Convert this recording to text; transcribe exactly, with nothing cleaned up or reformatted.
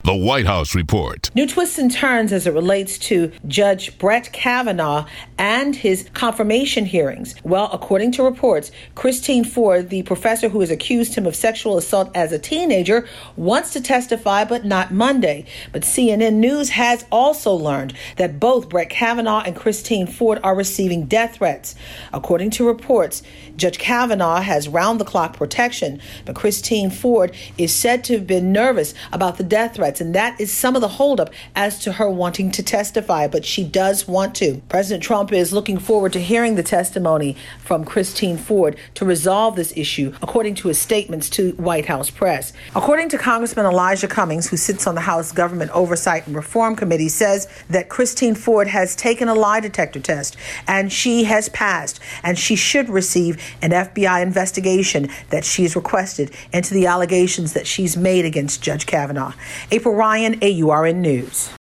The White House Report. New twists and turns as it relates to Judge Brett Kavanaugh and his confirmation hearings. Well, according to reports, Christine Ford, the professor who has accused him of sexual assault as a teenager, wants to testify, but not Monday. But C N N News has also learned that both Brett Kavanaugh and Christine Ford are receiving death threats. According to reports, Judge Kavanaugh has round-the-clock protection, but Christine Ford is said to have been nervous about the death threats, and that is some of the holdup as to her wanting to testify, but she does want to. President Trump is looking forward to hearing the testimony from Christine Ford to resolve this issue, according to his statements to White House press. According to Congressman Elijah Cummings, who sits on the House Government Oversight and Reform Committee, says that Christine Ford has taken a lie detector test, and she has passed, and she should receive an F B I investigation that she's requested into the allegations that she's made against Judge Kavanaugh. April Ryan, A U R N News.